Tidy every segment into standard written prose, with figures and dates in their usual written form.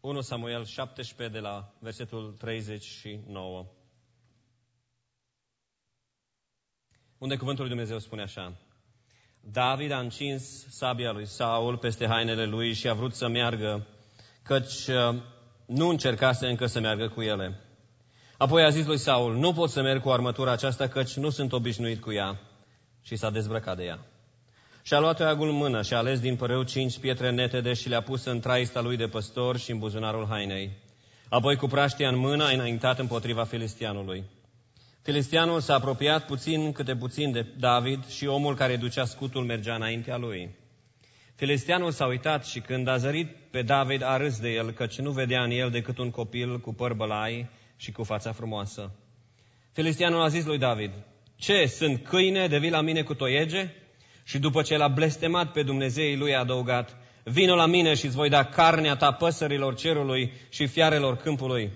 1 Samuel 17 de la versetul 39. Unde cuvântul lui Dumnezeu spune așa: David a încins sabia lui Saul peste hainele lui și a vrut să meargă, căci nu încercase încă să meargă cu ele. Apoi a zis lui Saul: nu pot să merg cu armătura aceasta, căci nu sunt obișnuit cu ea. Și s-a dezbrăcat de ea. Și a luat toiagul în mână și a ales din părâu 5 pietre netede și le-a pus în traista lui de păstor și în buzunarul hainei. Apoi cu praștia în mână a înaintat împotriva filistianului. Filistianul s-a apropiat puțin câte puțin de David și omul care ducea scutul mergea înaintea lui. Filistianul s-a uitat și când a zărit pe David a râs de el, căci nu vedea în el decât un copil cu păr bălai și cu fața frumoasă. Filistianul a zis lui David: ce, sunt câine de vii la mine cu toiege? Și după ce l-a blestemat pe Dumnezeii lui a adăugat: vino la mine și îți voi da carnea ta păsărilor cerului și fiarelor câmpului.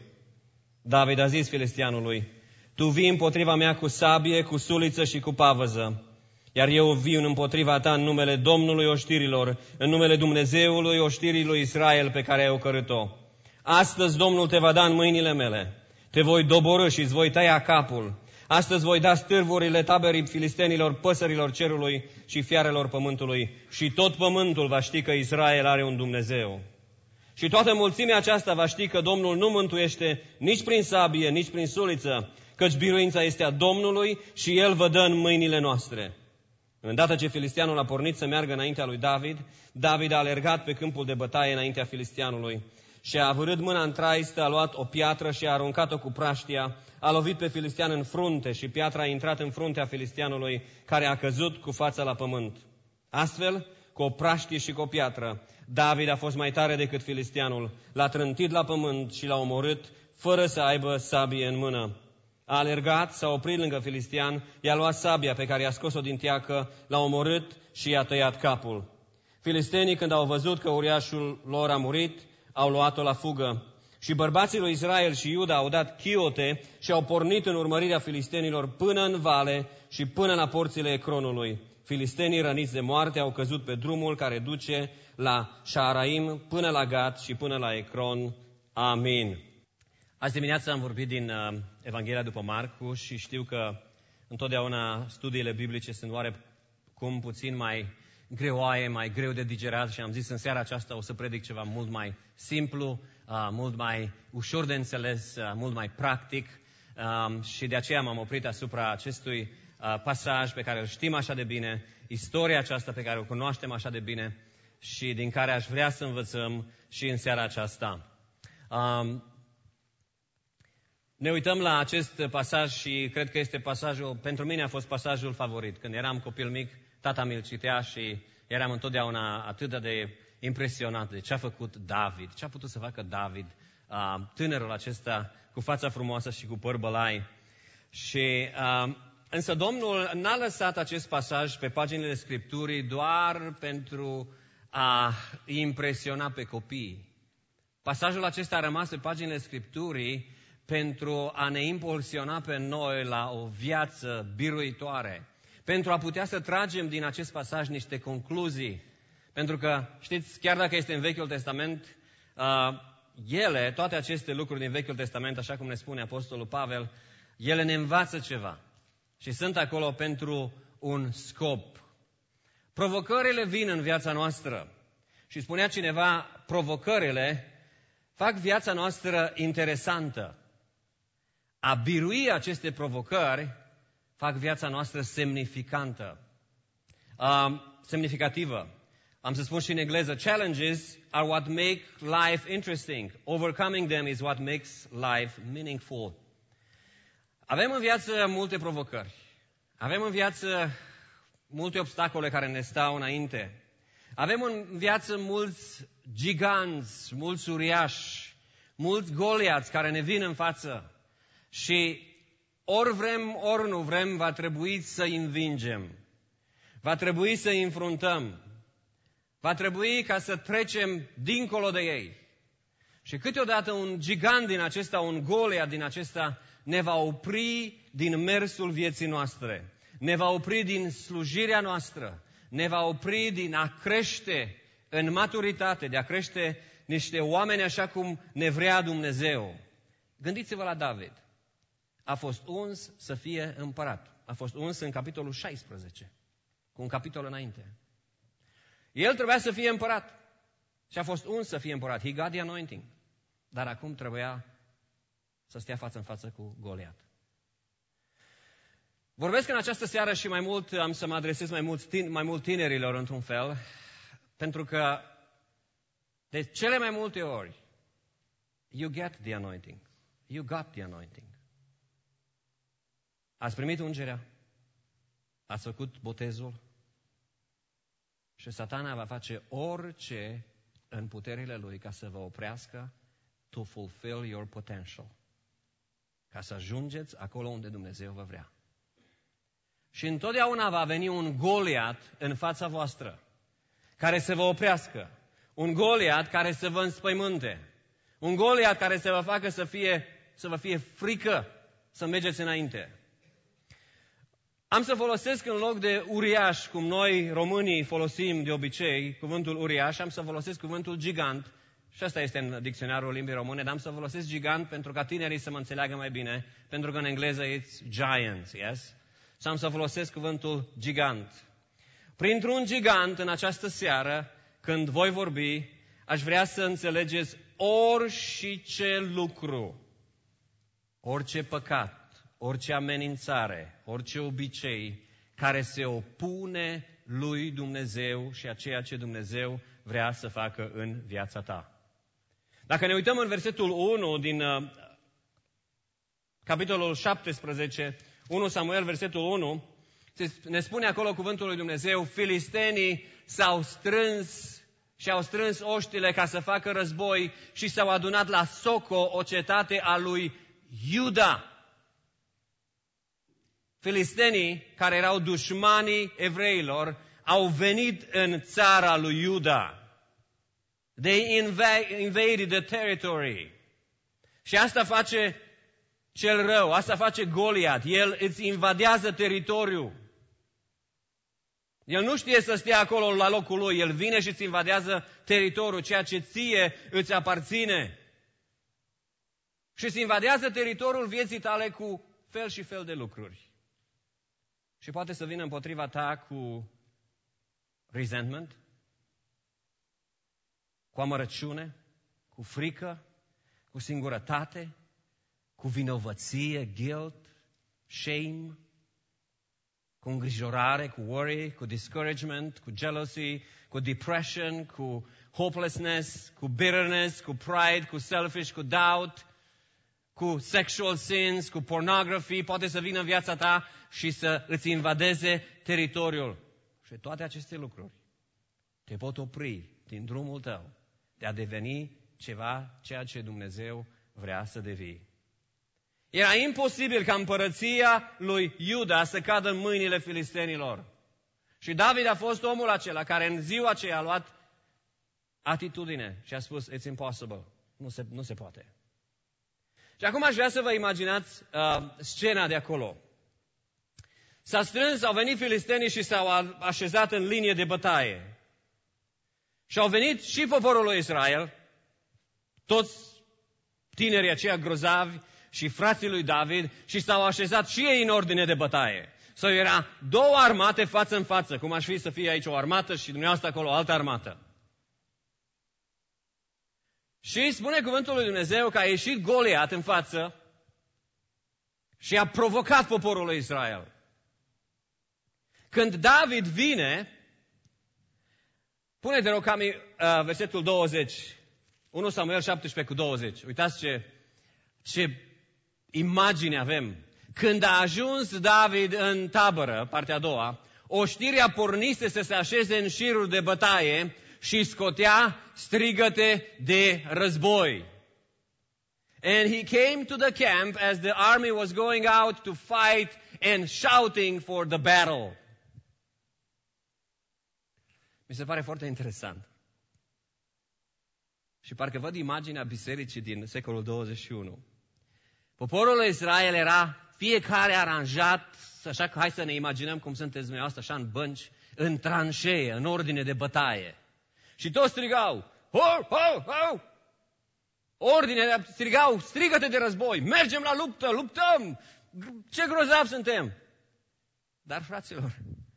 David a zis filistianului: tu vii împotriva mea cu sabie, cu suliță și cu pavăză, iar eu vin împotriva ta în numele Domnului oștirilor, în numele Dumnezeului oștirii lui Israel pe care ai ocărât-o. Astăzi Domnul te va da în mâinile mele, te voi doborî și îți voi tăia capul. Astăzi voi da stârvurile taberii filistenilor, păsărilor cerului și fiarelor pământului și tot pământul va ști că Israel are un Dumnezeu. Și toată mulțimea aceasta va ști că Domnul nu mântuiește nici prin sabie, nici prin suliță, căci biruința este a Domnului și El vă dă în mâinile noastre. Îndată ce filistianul a pornit să meargă înaintea lui David, David a alergat pe câmpul de bătaie înaintea filistianului și a avârât mâna în traistă, a luat o piatră și a aruncat-o cu praștia, a lovit pe filistian în frunte și piatra a intrat în fruntea filistianului, care a căzut cu fața la pământ. Astfel, cu o praștie și cu o piatră, David a fost mai tare decât filistianul, l-a trântit la pământ și l-a omorât, fără să aibă sabie în mână. A alergat, s-a oprit lângă filistian, i-a luat sabia pe care i-a scos-o din teacă, l-a omorât și i-a tăiat capul. Filistenii, când au văzut că uriașul lor a murit, au luat-o la fugă. Și bărbații lui Israel și Iuda au dat chiote și au pornit în urmărirea filistenilor până în vale și până la porțile Ecronului. Filistenii răniți de moarte au căzut pe drumul care duce la Șaaraim până la Gat și până la Ecron. Amin. Azi dimineața am vorbit din Evanghelia după Marcu și știu că întotdeauna studiile biblice sunt oarecum puțin mai greoaie, mai greu de digerat și am zis în seara aceasta o să predic ceva mult mai simplu, mult mai ușor de înțeles, mult mai practic și de aceea m-am oprit asupra acestui pasaj pe care îl știm așa de bine, istoria aceasta pe care o cunoaștem așa de bine și din care aș vrea să învățăm și în seara aceasta. Ne uităm la acest pasaj și cred că este pasajul, pentru mine a fost pasajul favorit. Când eram copil mic, tata mi-l citea și eram întotdeauna atât de impresionat de ce a făcut David, ce a putut să facă David, tânărul acesta cu fața frumoasă și cu păr bălai. Însă Domnul n-a lăsat acest pasaj pe paginile Scripturii doar pentru a impresiona pe copii. Pasajul acesta a rămas pe paginile Scripturii pentru a ne impulsiona pe noi la o viață biruitoare, pentru a putea să tragem din acest pasaj niște concluzii. Pentru că, știți, chiar dacă este în Vechiul Testament, toate aceste lucruri din Vechiul Testament, așa cum ne spune Apostolul Pavel, ele ne învață ceva și sunt acolo pentru un scop. Provocările vin în viața noastră și spunea cineva, provocările fac viața noastră interesantă. A birui aceste provocări fac viața noastră semnificativă. Am să spun și în engleză, challenges are what make life interesting. Overcoming them is what makes life meaningful. Avem în viață multe provocări. Avem în viață multe obstacole care ne stau înainte. Avem în viață mulți giganți, mulți uriași, mulți goliați care ne vin în față. Și ori vrem, ori nu vrem, va trebui să îi învingem. Va trebui să îi înfruntăm. Va trebui ca să trecem dincolo de ei. Și câteodată un gigant din acesta, un Goliat din acesta, ne va opri din mersul vieții noastre. Ne va opri din slujirea noastră. Ne va opri din a crește în maturitate, de a crește niște oameni așa cum ne vrea Dumnezeu. Gândiți-vă la David. A fost uns să fie împărat. A fost uns în capitolul 16, cu un capitol înainte. El trebuia să fie împărat și a fost uns să fie împărat. He got the anointing. Dar acum trebuia să stea față în față cu Goliat. Vorbesc în această seară și mai mult, am să mă adresez mai mult tinerilor într-un fel, pentru că de cele mai multe ori, you get the anointing. You got the anointing. Ați primit ungerea, ați făcut botezul și Satana va face orice în puterile lui ca să vă oprească to fulfill your potential. Ca să ajungeți acolo unde Dumnezeu vă vrea. Și întotdeauna va veni un Goliat în fața voastră care să vă oprească. Un Goliat care să vă înspăimânte. Un Goliat care să vă facă să vă fie frică să mergeți înainte. Am să folosesc în loc de uriaș, cum noi românii folosim de obicei cuvântul uriaș, am să folosesc cuvântul gigant. Și asta este în dicționarul limbii române, dar am să folosesc gigant pentru ca tinerii să mă înțeleagă mai bine, pentru că în engleză it's giant, yes? Și am să folosesc cuvântul gigant. Printr-un gigant în această seară, când voi vorbi, aș vrea să înțelegeți orice lucru, orice păcat, orice amenințare, orice obicei care se opune lui Dumnezeu și a ceea ce Dumnezeu vrea să facă în viața ta. Dacă ne uităm în versetul 1 din capitolul 17, 1 Samuel, versetul 1, ne spune acolo cuvântul lui Dumnezeu, filistenii s-au strâns și au strâns oștile ca să facă război și s-au adunat la Soco, o cetate a lui Iuda. Filistenii, care erau dușmanii evreilor, au venit în țara lui Iuda. They invaded the territory. Și asta face cel rău, asta face Goliat. El îți invadează teritoriul. El nu știe să stea acolo la locul lui. El vine și îți invadează teritoriul, ceea ce ție îți aparține. Și îți invadează teritoriul vieții tale cu fel și fel de lucruri. Și poate să vină împotriva ta cu resentment, cu amărăciune, cu frică, cu singurătate, cu vinovăție, guilt, shame, cu îngrijorare, cu worry, cu discouragement, cu jealousy, cu depression, cu hopelessness, cu bitterness, cu pride, cu selfish, cu doubt, cu sexual sins, cu pornography, poate să vină în viața ta și să îți invadeze teritoriul. Și toate aceste lucruri te pot opri din drumul tău de a deveni ceea ce Dumnezeu vrea să devii. Era imposibil ca împărăția lui Iuda să cadă în mâinile filistenilor. Și David a fost omul acela care în ziua aceea a luat atitudine și a spus, it's impossible, nu se poate. Și acum aș vrea să vă imaginați scena de acolo. S-a strâns, au venit filistenii și s-au așezat în linie de bătaie. Și au venit și poporul lui Israel, toți tinerii aceia grozavi și frații lui David, și s-au așezat și ei în ordine de bătaie. Sau era două armate față în față, cum aș fi să fie aici o armată și dumneavoastră acolo o altă armată. Și spune cuvântul lui Dumnezeu că a ieșit Goliat în față și a provocat poporul lui Israel. Când David vine, pune de rog Cami versetul 20, 1 Samuel 17 cu 20. Uitați ce imagine avem. Când a ajuns David în tabără, partea a doua, oștirea pornise să se așeze în șiruri de bătaie și scotea strigăte de război. And he came to the camp as the army was going out to fight and shouting for the battle. Mi se pare foarte interesant. Și parcă văd imaginea bisericii din secolul 21. Poporul lui Israel era fiecare aranjat, așa că hai să ne imaginăm cum sunteți dumneavoastră, așa în bănci, în tranșee, în ordine de bătaie. Și toți strigau, Ho, ho, ho! Ordine, strigau, strigă-te de război, mergem la luptă, luptăm! Ce grozav suntem! Dar, fraților,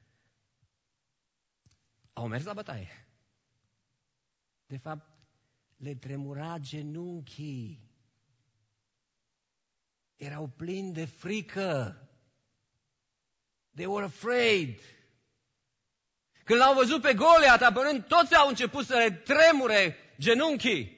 au mers la bătaie. De fapt, le tremura genunchii. Erau plini de frică. They were afraid. Când l-au văzut pe Goliat apărând, toți au început să le tremure genunchii.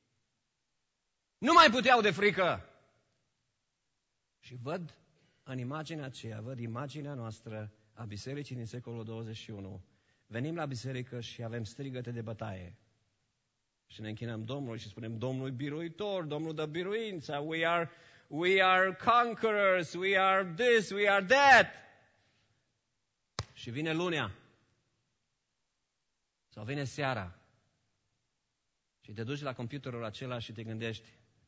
Nu mai puteau de frică. Și văd în imaginea aceea, văd imaginea noastră a bisericii din secolul 21. Venim la biserică și avem strigăte de bătaie. Și ne închinăm Domnului și spunem, Domnul biruitor, Domnul dă biruința, we are conquerors, we are this, we are that. Și vine lunea. Sau vine seara. Și te duci la computerul acela și te gândești,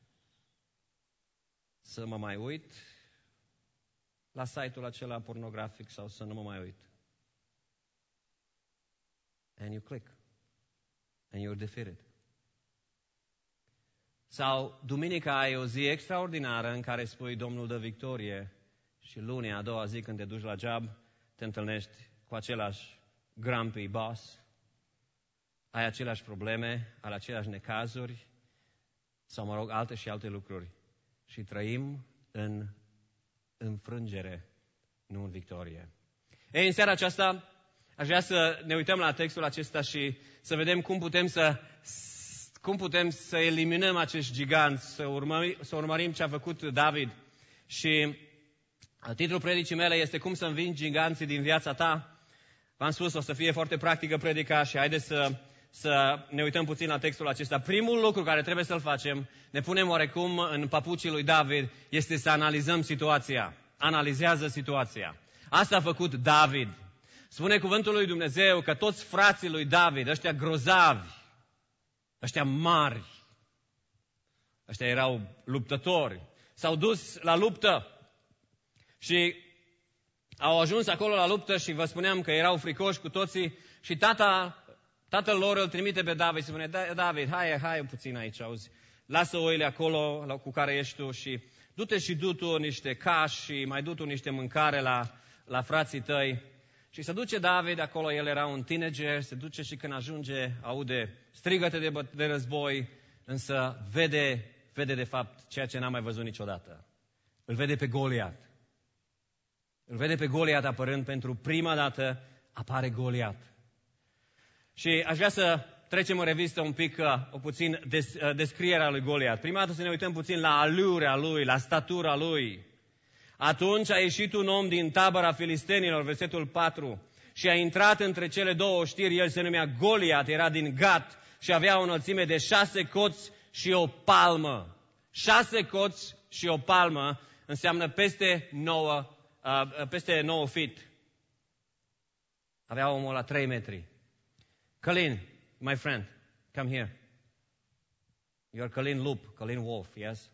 să mă mai uit la site-ul acela pornografic sau să nu mă mai uit. And you click. And you're defeated. Sau duminica ai o zi extraordinară în care spui Domnul dă victorie și lunea, a doua zi când te duci la job, te întâlnești cu același grumpy boss, ai aceleași probleme, ai aceleași necazuri sau, mă rog, alte și alte lucruri. Și trăim în înfrângere, nu în victorie. Ei, în seara aceasta aș vrea să ne uităm la textul acesta și să vedem cum putem să eliminăm acești giganți, să urmărim ce a făcut David. Și titlul predicii mele este Cum să învingi giganții din viața ta. V-am spus, o să fie foarte practică predica și haideți să ne uităm puțin la textul acesta. Primul lucru care trebuie să-l facem, ne punem oarecum în papucii lui David, este să analizăm situația. Analizează situația. Asta a făcut David. Spune cuvântul lui Dumnezeu că toți frații lui David, ăștia grozavi, ăștia mari, ăștia erau luptători, s-au dus la luptă și au ajuns acolo la luptă și vă spuneam că erau fricoși cu toții și tatăl lor îl trimite pe David și spune, David, hai puțin aici, auzi, lasă oile acolo cu care ești tu și du-te și du tu niște cași și mai du tu niște mâncare la frații tăi. Și se duce David acolo, el era un teenager, se duce și când ajunge, aude strigăte de război, însă vede de fapt ceea ce n-a mai văzut niciodată. Îl vede pe Goliat. Îl vede pe Goliat apărând pentru prima dată, apare Goliat. Și aș vrea să trecem în revistă un pic, puțin descrierea lui Goliat. Prima dată să ne uităm puțin la alurea lui, la statura lui. Atunci a ieșit un om din tabăra filistenilor, versetul 4, și a intrat între cele două știri, el se numea Goliat, era din Gat și avea o înălțime de 6 coți și o palmă. 6 coți și o palmă înseamnă peste 9 feet. Avea omul la 3 metri. Colin, my friend, come here. You are Colin Loop, Colin Wolf, yes?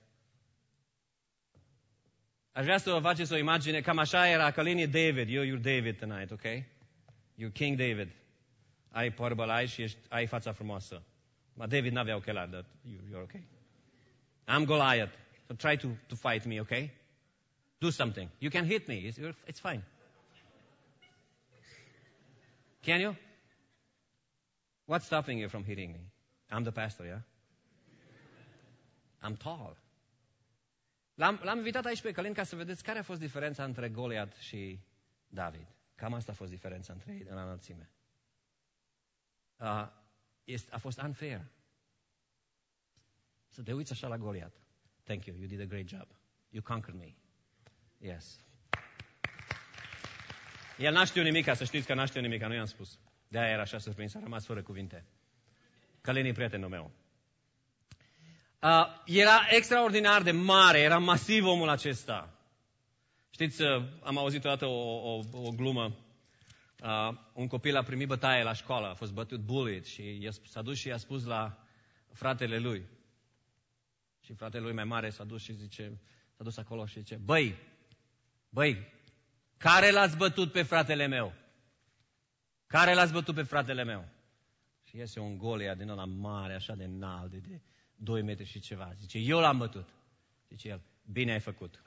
Aș vrea să vă faceți o imagine, cam așa era, Colin e David, you're David tonight, ok? You're King David. Ai părbălai și ai fața frumoasă. But David n-avea ochelari, but you're ok. I'm Goliath, so try to fight me, ok? Do something. You can hit me, it's fine. Can you? What's stopping you from hitting me? I'm the pastor, yeah? I'm tall. L-am invitat aici pe Călin ca să vedeți care a fost diferența între Goliat și David. Cam asta a fost diferența între ei la înălțime. A fost unfair. Să te uiți așa la Goliat. Thank you, you did a great job. You conquered me. Yes. El n-a știut nimica, să știți că n-a știut nimica, nu i-am spus. De-aia era așa surprins, a rămas fără cuvinte. Călin e prietenul meu. Era extraordinar de mare, era masiv omul acesta. Știți, am auzit odată o glumă. Un copil a primit bătaie la școală, a fost bătut, bullied, și s-a dus și i-a spus la fratele lui. Și fratele lui mai mare s-a dus acolo și zice, băi, care l-ați bătut pe fratele meu? Care l-ați bătut pe fratele meu? Și iese un Goliat din ăla mare, așa de înalt, de 2 metri și ceva. Zice, eu l-am bătut. Zice el, bine ai făcut.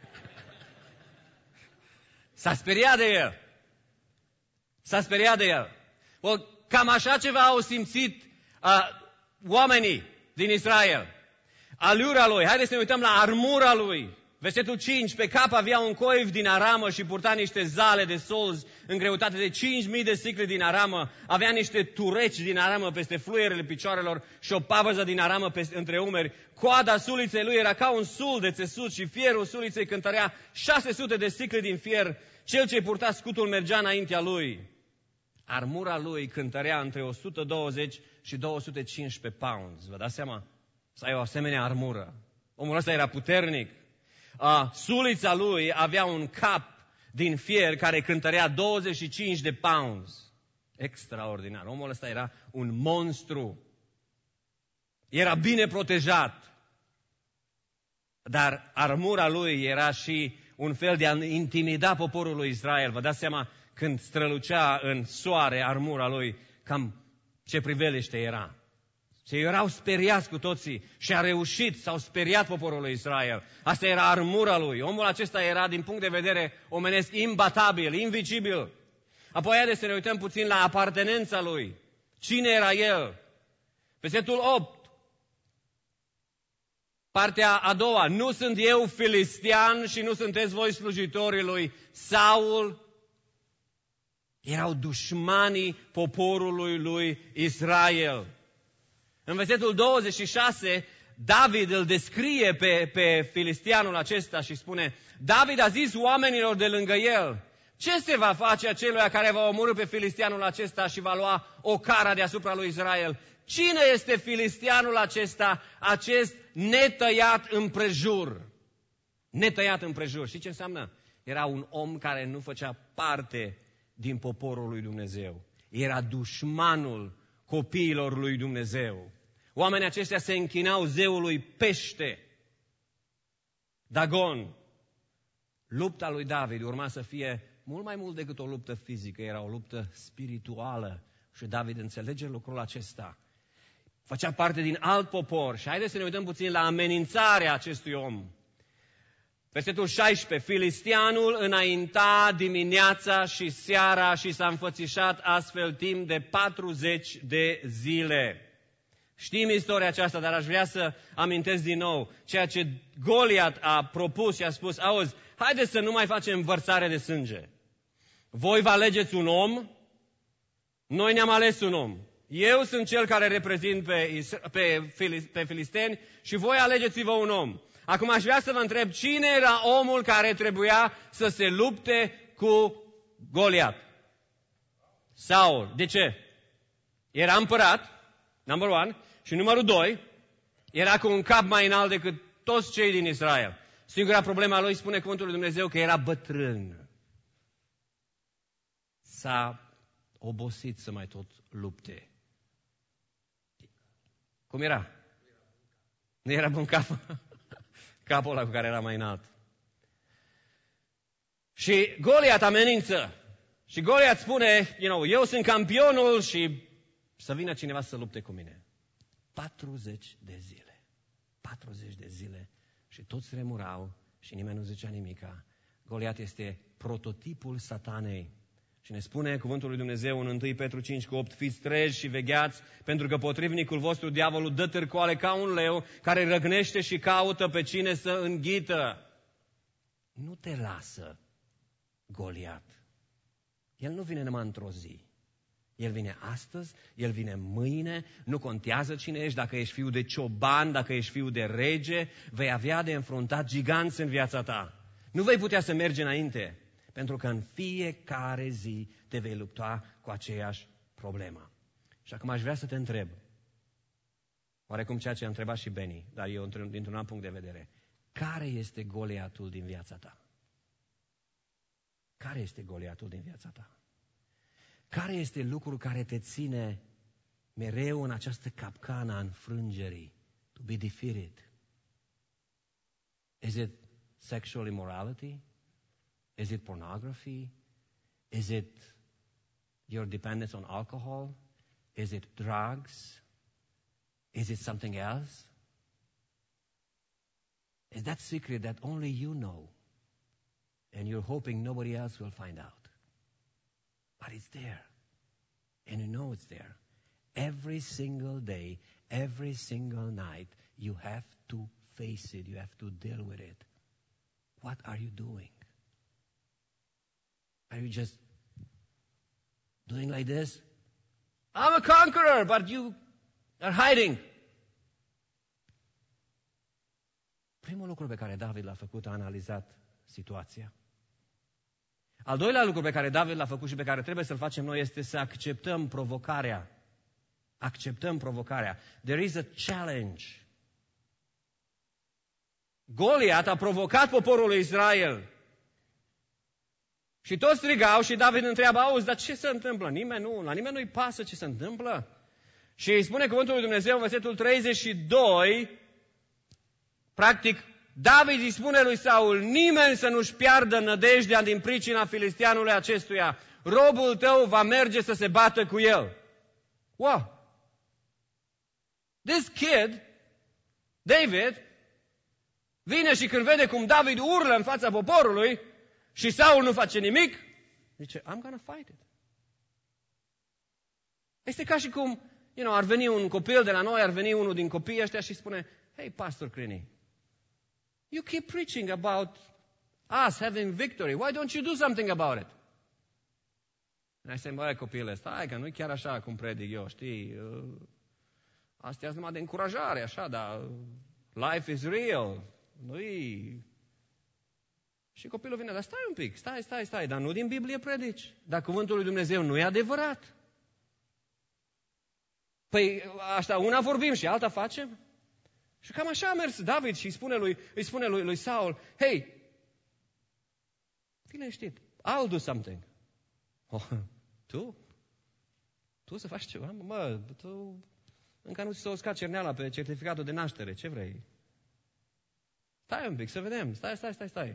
S-a speriat de el. S-a speriat de el. Cam așa ceva au simțit oamenii din Israel. Alura lui, haideți să ne uităm la armura lui. Versetul 5, pe cap avea un coif din aramă și purta niște zale de solzi în greutate de 5.000 de sicle din aramă. Avea niște tureci din aramă peste fluierele picioarelor și o pavăză din aramă între umeri. Coada suliței lui era ca un sul de țesut și fierul suliței cântărea 600 de sicle din fier. Cel ce purta scutul mergea înaintea lui. Armura lui cântărea între 120 și 215 pounds. Vă dați seama? Să ai o asemenea armură. Omul ăsta era puternic. Sulița lui avea un cap din fier care cântărea 25 de pounds. Extraordinar. Omul ăsta era un monstru. Era bine protejat. Dar armura lui era și un fel de a intimida poporul lui Israel. Vă dați seama când strălucea în soare armura lui, cam ce priveliște era. Și erau speriați cu toții și a reușit, s-au speriat poporul lui Israel. Asta era armura lui. Omul acesta era, din punct de vedere omenesc, imbatabil, invicibil. Apoi haideți să ne uităm puțin la apartenența lui. Cine era el? Versetul 8. Partea a doua. Nu sunt eu filistean și nu sunteți voi slujitorii lui Saul. Erau dușmanii poporului lui Israel. În versetul 26, David îl descrie pe filisteanul acesta și spune, David a zis oamenilor de lângă el, ce se va face aceluia care va omorî pe filisteanul acesta și va lua o cara deasupra lui Israel? Cine este filisteanul acesta, acest netăiat împrejur? Netăiat împrejur. Și ce înseamnă? Era un om care nu făcea parte din poporul lui Dumnezeu. Era dușmanul copiilor lui Dumnezeu. Oamenii aceștia se închinau zeului pește, Dagon. Lupta lui David urma să fie mult mai mult decât o luptă fizică, era o luptă spirituală. Și David înțelege lucrul acesta. Făcea parte din alt popor. Și haideți să ne uităm puțin la amenințarea acestui om. Versetul 16. Filisteanul înainta dimineața și seara și s-a înfățișat astfel timp de 40 de zile. Știm istoria aceasta, dar aș vrea să amintesc din nou ceea ce Goliat a propus și a spus, auzi, haideți să nu mai facem vărsare de sânge. Voi vă alegeți un om, noi ne-am ales un om. Eu sunt cel care reprezint pe filisteni și voi alegeți-vă un om. Acum aș vrea să vă întreb, cine era omul care trebuia să se lupte cu Goliat? Saul. De ce? Era împărat, number one, și numărul 2, era cu un cap mai înalt decât toți cei din Israel. Singura problemă a lui, spune cuvântul lui Dumnezeu, că era bătrân. S-a obosit să mai tot lupte. Cum era? Nu era bun cap? Capul ăla cu care era mai înalt. Și Goliat amenință. Și Goliat spune, eu sunt campionul și să vină cineva să lupte cu mine. 40 de zile. 40 de zile. Și toți remurau și nimeni nu zicea nimica. Goliat este prototipul satanei. Și ne spune cuvântul lui Dumnezeu în 1 Petru 5:8, fiți treji și vegheați, pentru că potrivnicul vostru, diavolul, dă târcoale ca un leu, care răgnește și caută pe cine să înghită. Nu te lasă Goliat. El nu vine numai într-o zi. El vine astăzi, el vine mâine, nu contează cine ești, dacă ești fiu de cioban, dacă ești fiu de rege, vei avea de înfruntat giganți în viața ta. Nu vei putea să mergi înainte, pentru că în fiecare zi te vei lupta cu aceeași problemă. Și acum aș vrea să te întreb, oarecum ceea ce a întrebat și Beni, dar eu dintr-un alt punct de vedere, care este Goliatul din viața ta? Care este Goliatul din viața ta? Care este lucrul care te ține mereu în această capcană a înfrângerii? To be defeated. Is it sexual immorality? Is it pornography? Is it your dependence on alcohol? Is it drugs? Is it something else? Is that secret that only you know, and you're hoping nobody else will find out? But it's there, and you know it's there. Every single day, every single night, you have to face it. You have to deal with it. What are you doing? Are you just doing like this? I'm a conqueror, but you are hiding. Primul lucru pe care David l-a făcut, a analizat situația. Al doilea lucru pe care David l-a făcut și pe care trebuie să-l facem noi este să acceptăm provocarea. Acceptăm provocarea. There is a challenge. Goliat a provocat poporul lui Israel. Și toți strigau și David întreabă, auzi, dar ce se întâmplă? La nimeni nu-i pasă ce se întâmplă. Și îi spune cuvântul lui Dumnezeu, versetul 32, practic, David îi spune lui Saul, nimeni să nu-și piardă nădejdea din pricina filisteanului acestuia. Robul tău va merge să se bată cu el. Wow! This kid, David, vine și când vede cum David urlă în fața poporului și Saul nu face nimic, zice, I'm gonna fight it. Este ca și cum, ar veni un copil de la noi, ar veni unul din copiii ăștia și spune, hey, Pastor Crini, you keep preaching about us having victory. Why don't you do something about it? And I say, băi, copile, stai că nu-i chiar așa cum predic eu, știi? Astea sunt numai de încurajare, așa, dar life is real. Nu-i... Și copilul vine, dar stai un pic, stai, dar nu din Biblie predici. Dar cuvântul lui Dumnezeu nu e adevărat. Păi, asta, una vorbim și alta facem. Și cam așa a mers David și îi spune lui Saul, hey, fii liniștit, I'll do something. Oh, tu să faci ceva? Tu încă nu ți s-a uscat cerneala pe certificatul de naștere, ce vrei? Stai un pic, să vedem, stai.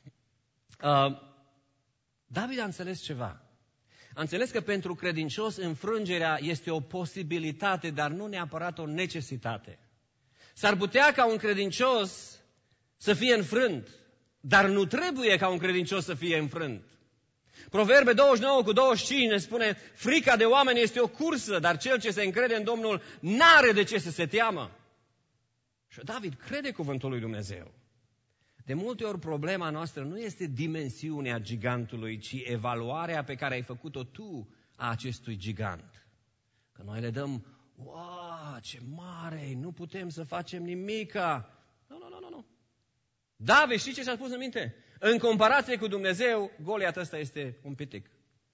David a înțeles ceva. A înțeles că pentru credincios înfrângerea este o posibilitate, dar nu neapărat o necesitate. S-ar putea ca un credincios să fie înfrânt, dar nu trebuie ca un credincios să fie înfrânt. Proverbe 29:25 ne spune, frica de oameni este o cursă, dar cel ce se încrede în Domnul n-are de ce să se teamă. Și David crede cuvântul lui Dumnezeu. De multe ori problema noastră nu este dimensiunea gigantului, ci evaluarea pe care ai făcut-o tu a acestui gigant. Că noi le dăm, wow, ce mare, nu putem să facem nimica. Nu. David, știi ce și-a spus în minte? În comparație cu Dumnezeu, Goliat ăsta este un pitic.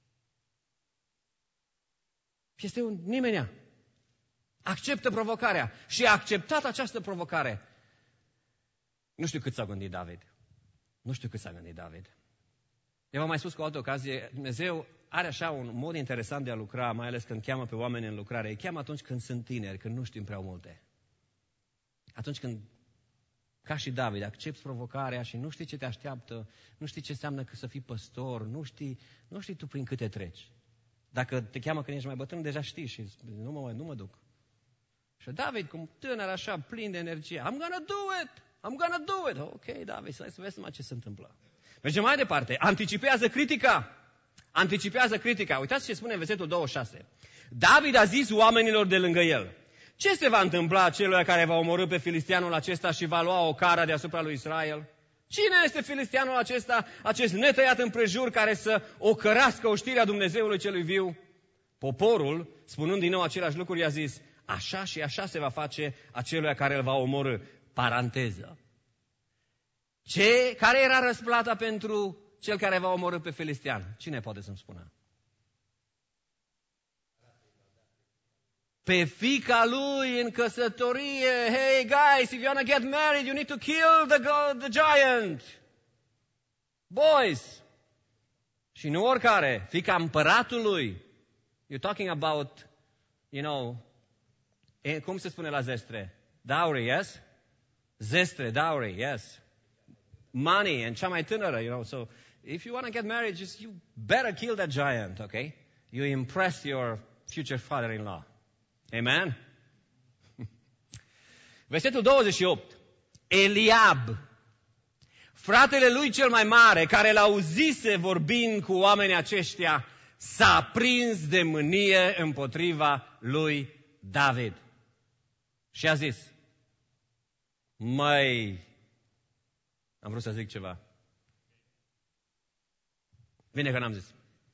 Este un nimenea. Acceptă provocarea. Și a acceptat această provocare. Nu știu cât s-a gândit David. Eu v-am mai spus cu o altă ocazie, Dumnezeu are așa un mod interesant de a lucra, mai ales când cheamă pe oameni în lucrare. Îi cheamă atunci când sunt tineri, când nu știm prea multe. Atunci când, ca și David, accepti provocarea și nu știi ce te așteaptă, nu știi ce înseamnă să fii păstor, nu știi tu prin câte treci. Dacă te cheamă când ești mai bătrân, deja știi și nu mă duc. Și David, cum tânăr așa, plin de energie, I'm gonna do it. Ok, David, să vezi ce se întâmplă. Mergem mai departe. Anticipează critica. Uitați ce spune în versetul 26. David a zis oamenilor de lângă el, ce se va întâmpla celui care va omorî pe filisteanul acesta și va lua o cară deasupra lui Israel? Cine este filisteanul acesta, acest netăiat împrejur care să ocărască oștirea Dumnezeului celui viu? Poporul, spunând din nou același lucru, i-a zis, așa și așa se va face acelui care îl va omorî. Paranteză. Care era răsplata pentru cel care va omorî pe filistean? Cine poate să-mi spună? Pe fiica lui în căsătorie. Hey guys, if you want to get married, you need to kill the giant. Boys. Și nu oricare, fiica împăratului. You're talking about, cum se spune la zestre? Dowry, yes? Zestre, dowry, yes. Money, and cea mai tânără, So, if you want to get married, you better kill that giant, okay? You impress your future father-in-law. Amen? Versetul 28. Eliab, fratele lui cel mai mare, care l-auzise vorbind cu oamenii aceștia, s-a prins de mânie împotriva lui David. Și a zis, măi, am vrut să zic ceva. Bine că n-am zis.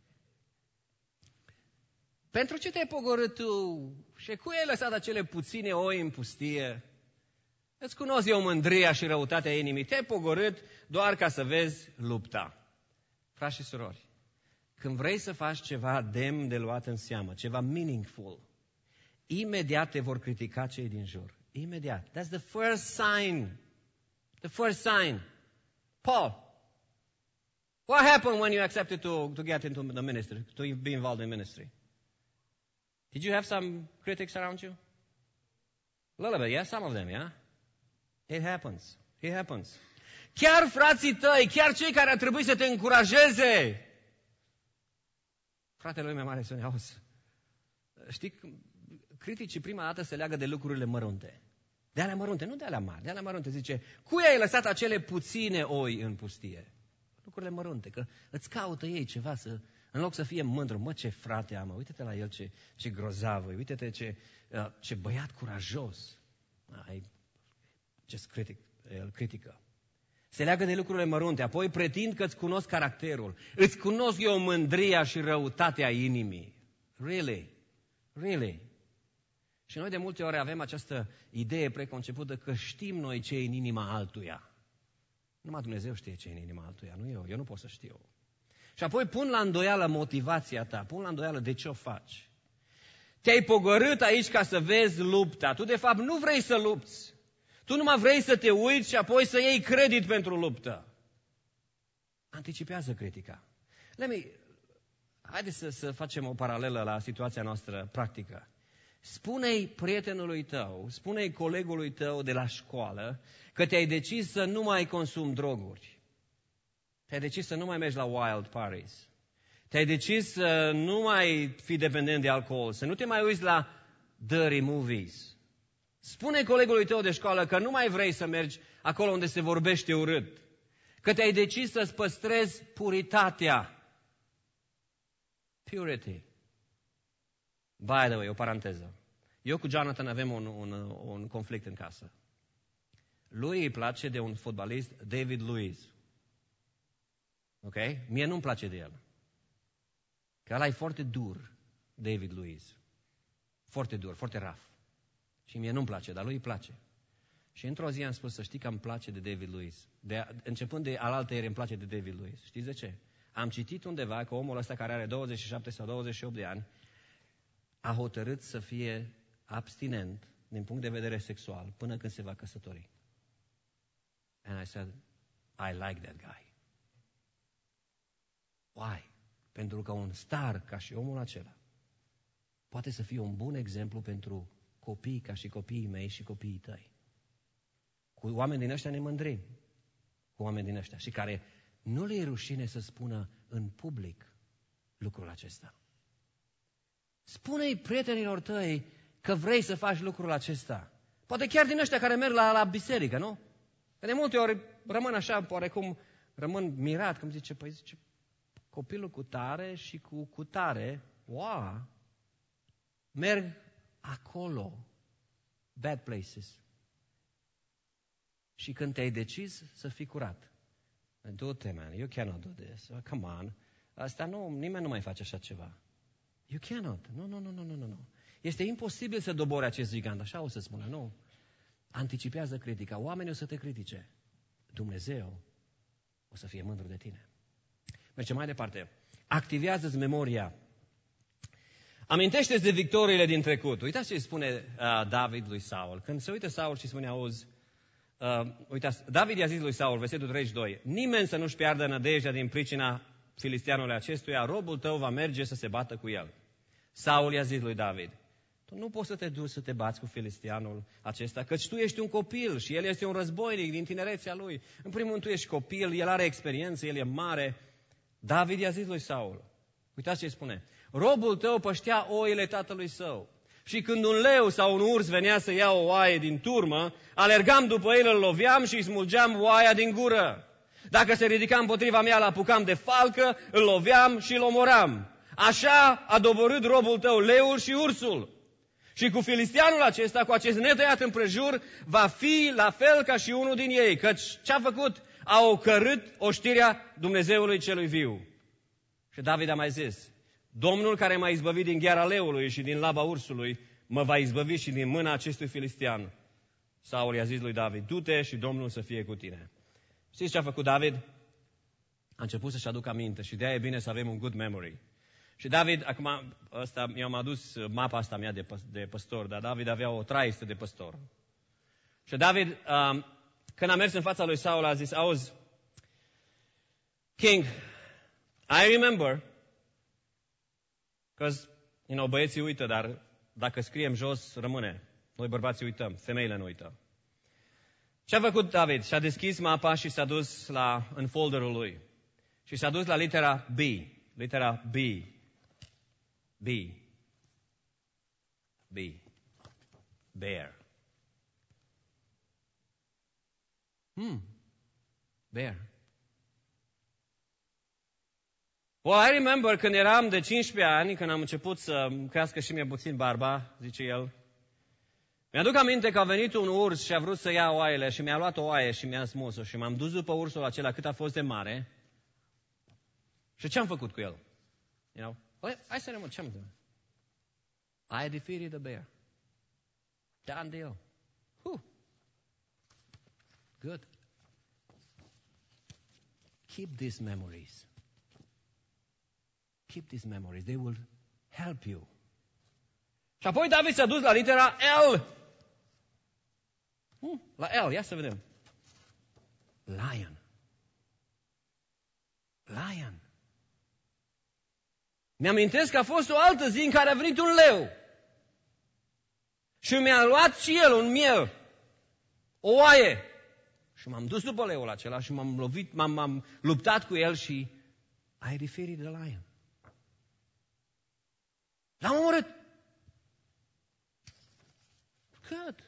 Pentru ce te-ai pogorât tu și cui ai lăsat acele puține oi în pustie? Îți cunosc eu mândria și răutatea inimii. Te-ai pogorât doar ca să vezi lupta. Frați și surori, când vrei să faci ceva demn de luat în seamă, ceva meaningful, imediat te vor critica cei din jur. Imediat. That's the first sign. The first sign. Paul, what happened when you accepted to get into the ministry, to be involved in ministry? Did you have some critics around you? A little bit, yeah, some of them, yeah? It happens. It happens. Chiar frații tăi, chiar cei care ar trebui să te încurajeze. Fratele lui mai mare spune, auzi, știi, criticii prima dată se leagă de lucrurile mărunte. De alea mărunte, nu de alea mari, de alea mărunte. Zice, cui ai lăsat acele puține oi în pustie? Lucrurile mărunte, că îți caută ei ceva să... În loc să fie mândru, mă, ce frate am, uite-te la el, ce grozav, uite-te ce băiat curajos. El critică. Se leagă de lucrurile mărunte, apoi pretind că îți cunosc caracterul, îți cunosc eu mândria și răutatea inimii. Really? Really? Și noi de multe ori avem această idee preconcepută că știm noi ce e în inima altuia. Numai Dumnezeu știe ce e în inima altuia, nu eu nu pot să știu. Și apoi pun la îndoială motivația ta, pun la îndoială de ce o faci. Te-ai pogorât aici ca să vezi lupta. Tu de fapt nu vrei să lupți. Tu numai vrei să te uiți și apoi să iei credit pentru luptă. Anticipează critica. Haideți să facem o paralelă la situația noastră practică. Spune-i prietenului tău, spune-i colegului tău de la școală că te-ai decis să nu mai consumi droguri. Te-ai decis să nu mai mergi la wild parties. Te-ai decis să nu mai fii dependent de alcool, să nu te mai uiți la dirty movies. Spune colegului tău de școală că nu mai vrei să mergi acolo unde se vorbește urât. Că te-ai decis să-ți păstrezi puritatea. Purity. By the way, o paranteză. Eu cu Jonathan avem un conflict în casă. Lui îi place de un fotbalist, David Luiz. Ok? Mie nu-mi place de el. Că ăla e foarte dur, David Luiz. Foarte dur, foarte raf. Și mie nu-mi place, dar lui îi place. Și într-o zi am spus să știi că îmi place de David Luiz. Începând de alaltăieri îmi place de David Luiz. Știți de ce? Am citit undeva că omul ăsta care are 27 sau 28 de ani a hotărât să fie abstinent din punct de vedere sexual până când se va căsători. And I said, I like that guy. Why? Pentru că un star ca și omul acela poate să fie un bun exemplu pentru copii ca și copiii mei și copiii tăi. Cu oameni din ăștia ne mândrim. Cu oameni din ăștia. Și care nu le e rușine să spună în public lucrul acesta. Spune-i prietenilor tăi că vrei să faci lucrul acesta. Poate chiar din ăștia care merg la biserică, nu? Că de multe ori rămân așa, oarecum rămân mirat, cum zice, păi zice, copilul cu tare și cu tare, wow, merg acolo, bad places. Și când te-ai decis să fii curat, du-te, man, you cannot do this, come on, asta nu, nimeni nu mai face așa ceva. You cannot, nu. Este imposibil să dobori acest gigant, așa o să spună, nu. Anticipează critica, oamenii o să te critique, Dumnezeu o să fie mândru de tine. Mergem mai departe. Activează-ți memoria. Amintește-ți de victoriile din trecut. Uitați ce îi spune David lui Saul. Când se uită Saul și spune, auzi, uitați, David i-a zis lui Saul, versetul 32, nimeni să nu-și piardă nădejdea din pricina filisteanului acestuia, robul tău va merge să se bată cu el. Saul i-a zis lui David, tu nu poți să te duci să te bați cu filisteanul acesta, căci tu ești un copil și el este un războinic din tinerețea lui. În primul rând tu ești copil, el are experiență, el e mare. David i-a zis lui Saul, uitați ce spune, robul tău păștea oile tatălui său. Și când un leu sau un urs venea să ia o oaie din turmă, alergam după el, îl loveam și îi smulgeam oaia din gură. Dacă se ridica împotriva mea, l-apucam de falcă, îl loveam și îl omoram. Așa a doborât robul tău leul și ursul. Și cu filisteanul acesta, cu acest netăiat împrejur, va fi la fel ca și unul din ei. Căci ce-a făcut? A ocărât oștirea Dumnezeului celui viu. Și David a mai zis, Domnul care m-a izbăvit din gheara leului și din laba ursului, mă va izbăvi și din mâna acestui filistean. Saul i-a zis lui David, du-te și Domnul să fie cu tine. Știți ce a făcut David? A început să-și aducă aminte și de-aia e bine să avem un good memory. Și David, acum, eu am adus mapa asta mea de păstor, dar David avea o traistă de păstor. Și David, când a mers în fața lui Saul, a zis, auzi, King, I remember, because, băieții uită, dar dacă scriem jos, rămâne. Noi bărbații uităm, femeile nu uită. Ce a făcut David? Și-a deschis mapa și s-a dus în folderul lui. Și s-a dus la litera B. Litera B. B. B. Bear. Bear. Well, I remember când eram de 15 ani, când am început să crească și mie puțin barba, zice el, mi-aduc aminte că a venit un urs și a vrut să ia oaiele și mi-a luat o oaie și mi-a smuls-o și m-am dus după ursul acela cât a fost de mare. Și ce am făcut cu el? Hai să rămân, ce am făcut? I defeated the bear. Done deal. Good. Keep these memories. Keep these memories. They will help you. Și apoi David s-a dus la litera L. La L, ia să vedem. Lion. Lion. Mi-amintesc că a fost o altă zi în care a venit un leu. Și mi-a luat și el un miel. O oaie. Și m-am dus după leul acela și m-am lovit, m-am luptat cu el și I defeated the lion. L-am omorât. Good.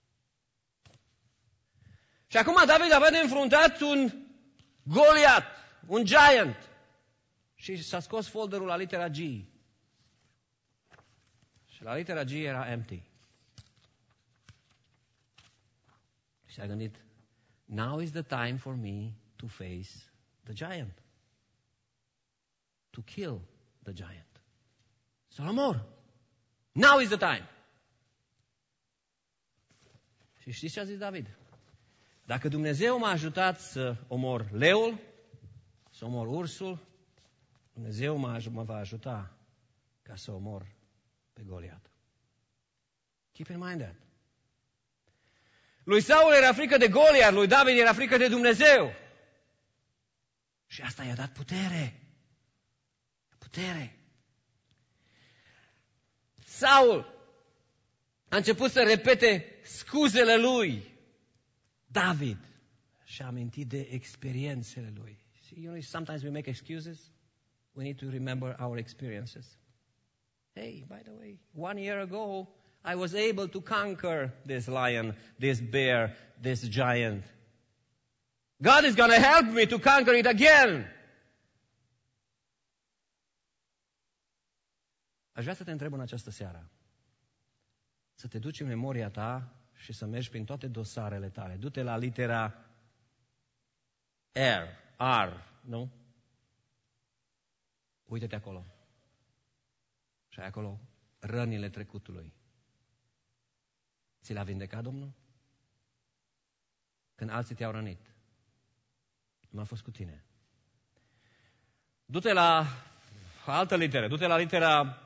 Și acum David avea de înfruntat un Goliat, un giant. Și s-a scos folderul la litera G. Și la litera G era empty. Și a gândit, now is the time for me to face the giant. To kill the giant. Să-l omor. Now is the time. Și știți ce a zis David? Dacă Dumnezeu m-a ajutat să omor leul, să omor ursul, Dumnezeu mă va ajuta ca să omor pe Goliat. Keep in mind that. Lui Saul era frică de Goliat, lui David era frică de Dumnezeu. Și asta i-a dat putere. Putere. Saul a început să repete scuzele lui. David și-a amintit de experiențele lui. Sometimes we make excuses. We need to remember our experiences. Hey, by the way, 1 year ago, I was able to conquer this lion, this bear, this giant. God is going to help me to conquer it again. Aș vrea să te întreb în această seară. Să te duci în memoria ta și să mergi prin toate dosarele tale. Du-te la litera R, nu? Uită-te acolo. Și ai acolo rănile trecutului. Ți le-a vindecat Domnul? Când alții te-au rănit. Nu a fost cu tine. Du-te la altă literă. Du-te la litera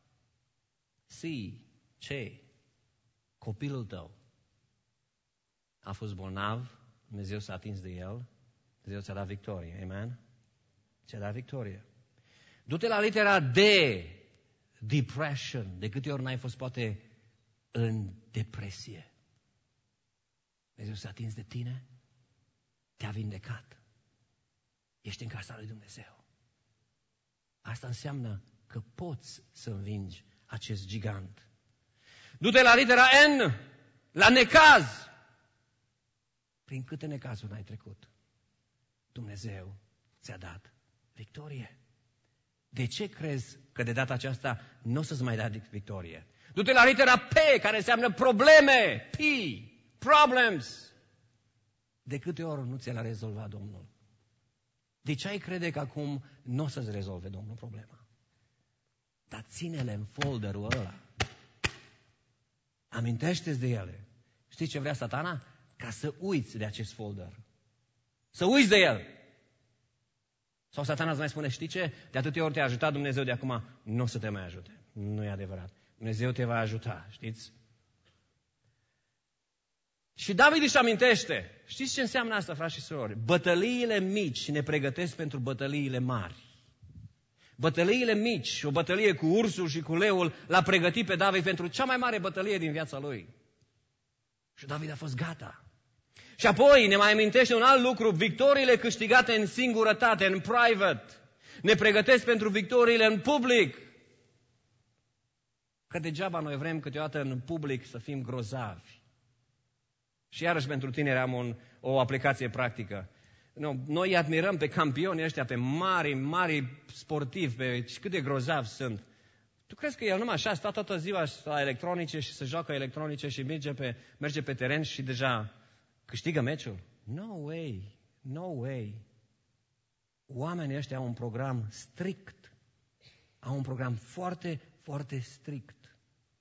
C. Copilul tău a fost bolnav, Dumnezeu s-a atins de el, Dumnezeu ți-a dat victorie. Amen? Ți-a dat victorie. Du-te la litera D. Depression. De câte ori n-ai fost poate în depresie? Dumnezeu s-a atins de tine, te-a vindecat. Ești în casa lui Dumnezeu. Asta înseamnă că poți să învingi acest gigant. Du-te la litera N, la necaz. Prin câte necazuri n-ai trecut? Dumnezeu ți-a dat victorie. De ce crezi că de data aceasta nu o să-ți mai dea victorie? Du-te la litera P, care înseamnă probleme. P, problems. De câte ori nu ți l-a rezolvat Domnul? De ce ai crede că acum nu o să-ți rezolve Domnul problema? Dar ține-le în folderul ăla. Amintește-ți de ele. Știi ce vrea Satana? Ca să uiți de acest folder. Să uiți de el. Sau Satana îți mai spune, știi ce? De atâtea ori te-a ajutat Dumnezeu, de acum nu o să te mai ajute. Nu e adevărat. Dumnezeu te va ajuta, știți? Și David își amintește. Știți ce înseamnă asta, frați și surori? Bătăliile mici ne pregătesc pentru bătăliile mari. Bătăliile mici, o bătălie cu ursul și cu leul, l-a pregătit pe David pentru cea mai mare bătălie din viața lui. Și David a fost gata. Și apoi ne mai amintește un alt lucru, victoriile câștigate în singurătate, în private, ne pregătesc pentru victoriile în public. Că degeaba noi vrem câteodată în public să fim grozavi. Și iarăși pentru tineri am o aplicație practică. Noi îi admirăm pe campionii ăștia, pe mari sportivi, pe cât de grozavi sunt. Tu crezi că el numai așa stă toată ziua la electronice și se joacă electronice și merge pe teren și deja câștigă meciul? No way, no way. Oamenii ăștia au un program strict. Au un program foarte, foarte strict.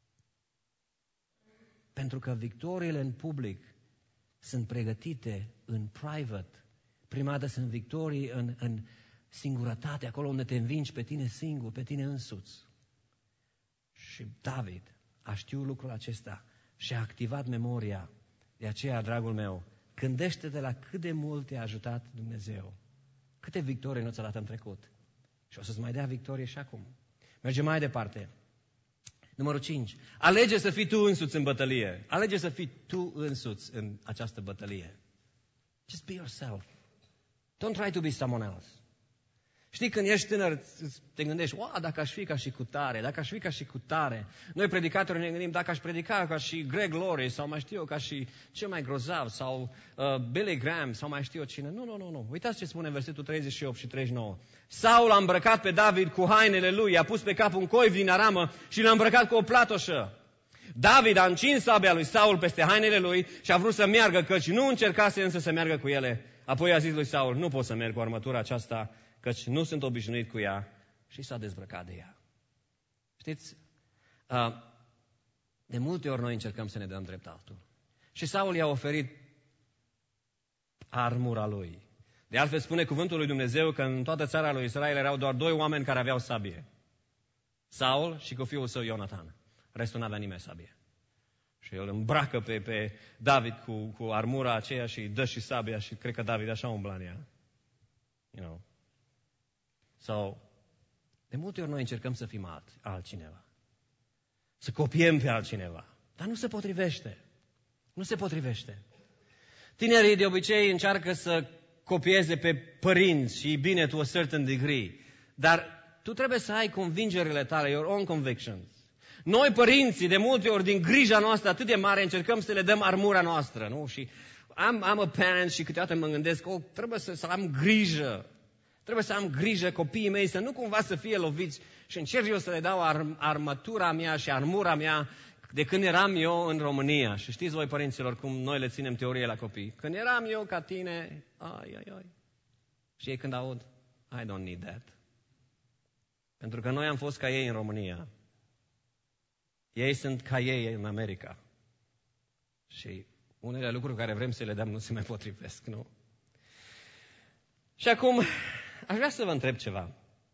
Pentru că victoriile în public sunt pregătite în private. Prima dată sunt victorii în singurătate, acolo unde te învingi pe tine singur, pe tine însuți. Și David a știut lucrul acesta și a activat memoria. De aceea, dragul meu, gândește-te la cât de mult te-a ajutat Dumnezeu. Câte victorii nu ți-a dat în trecut. Și o să-ți mai dea victorie și acum. Mergem mai departe. Numărul 5. Alege să fii tu însuți în bătălie. Alege să fii tu însuți în această bătălie. Just be yourself. Don't try to be someone else. Știi, când ești tânăr, te gândești, dacă aș fi ca și cutare, dacă aș fi ca și cutare. Noi predicatori ne gândim, dacă aș predica ca și Greg Laurie, sau mai știu eu, ca și cel mai grozav, sau Billy Graham, sau mai știu eu cine. Nu. Uitați ce spune versetul 38 și 39. Saul a îmbrăcat pe David cu hainele lui, i-a pus pe cap un coiv din aramă și l-a îmbrăcat cu o platoșă. David a încins sabia lui Saul peste hainele lui și a vrut să meargă, căci nu încercase însă să meargă cu ele. Apoi a zis lui Saul, nu pot să merg cu armătura aceasta, căci nu sunt obișnuit cu ea, și s-a dezbrăcat de ea. Știți, de multe ori noi încercăm să ne dăm drept altul. Și Saul i-a oferit armura lui. De altfel spune cuvântul lui Dumnezeu că în toată țara lui Israel erau doar 2 oameni care aveau sabie. Saul și cu fiul său Ionatan. Restul n-avea nimeni sabie. Și el îmbracă pe David cu armura aceea și îi dă și sabia și cred că David așa umbla în ea. You know. Sau, de multe ori noi încercăm să fim altcineva. Să copiem pe altcineva. Dar nu se potrivește. Nu se potrivește. Tinerii de obicei încearcă să copieze pe părinți și bine to a certain degree. Dar tu trebuie să ai convingerile tale, your own convictions. Noi, părinții, de multe ori, din grija noastră atât de mare, încercăm să le dăm armura noastră, nu? Și I'm a parent și câteodată mă gândesc, trebuie să am grijă. Trebuie să am grijă copiii mei să nu cumva să fie loviți și încerc eu să le dau armătura mea și armura mea de când eram eu în România. Și știți voi, părinților, cum noi le ținem teorie la copii. Când eram eu ca tine, ai. Și ei când aud, I don't need that. Pentru că noi am fost ca ei în România. Ei sunt ca ei în America. Și unele lucruri care vrem să le dăm nu se mai potrivesc, nu? Și acum, aș vrea să vă întreb ceva.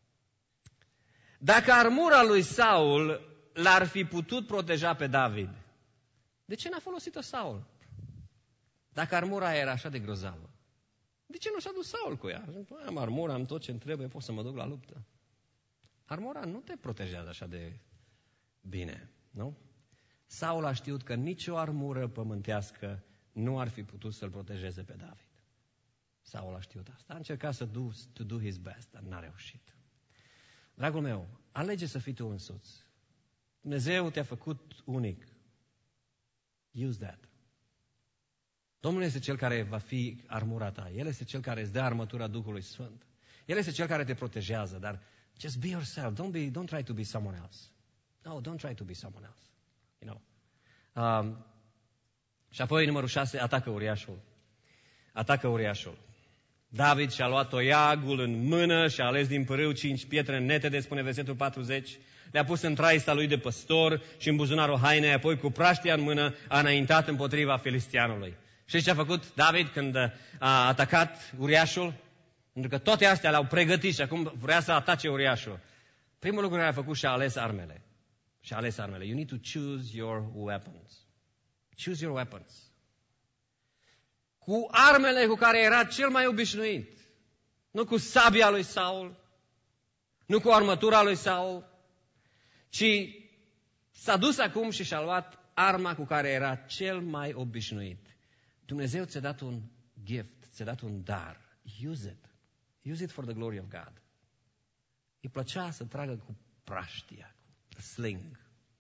Dacă armura lui Saul l-ar fi putut proteja pe David, de ce n-a folosit-o Saul? Dacă armura era așa de grozavă, de ce nu s-a dus Saul cu ea? Am armura, am tot ce-mi trebuie, pot să mă duc la luptă. Armura nu te protejează așa de bine, nu? Saul a știut că nicio armură pământească nu ar fi putut să-l protejeze pe David. Saul a știut asta. A încercat să do his best, dar n-a reușit. Dragul meu, alege să fii tu însuți. Dumnezeu te-a făcut unic. Use that. Domnul este Cel care va fi armura ta. El este Cel care îți dă armătura Duhului Sfânt. El este Cel care te protejează, dar just be yourself. Don't try to be someone else. No, don't try to be someone else. You know. Și apoi numărul 6, atacă uriașul. Atacă uriașul. David și-a luat toiagul în mână și a ales din pârâu 5 pietre netede, spune versetul 40. Le-a pus în traista lui de păstor și în buzunarul hainei, apoi cu praștia în mână a înaintat împotriva filistianului. Știți ce a făcut David când a atacat uriașul? Pentru că toate astea le-au pregătit și acum vrea să atace uriașul. Primul lucru care a făcut și-a ales armele. Și-a ales armele. You need to choose your weapons. Choose your weapons. Cu armele cu care era cel mai obișnuit. Nu cu sabia lui Saul, nu cu armătura lui Saul, ci s-a dus acum și și-a luat arma cu care era cel mai obișnuit. Dumnezeu ți-a dat un gift, ți-a dat un dar. Use it. Use it for the glory of God. Îi plăcea să tragă cu praștia, cu sling.